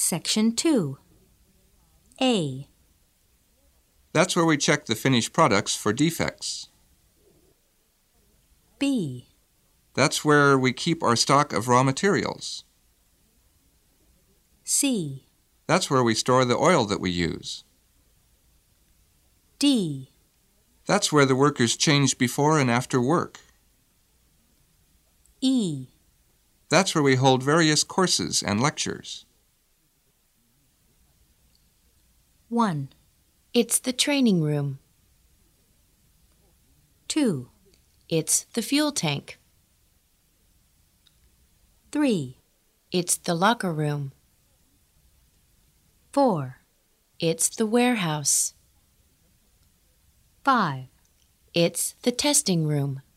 Section 2. A. That's where we check the finished products for defects. B. That's where we keep our stock of raw materials. C. That's where we store the oil that we use. D. That's where the workers change before and after work. E. That's where we hold various courses and lectures. 1. It's the training room. 2. It's the fuel tank. 3. It's the locker room. 4. It's the warehouse. 5. It's the testing room.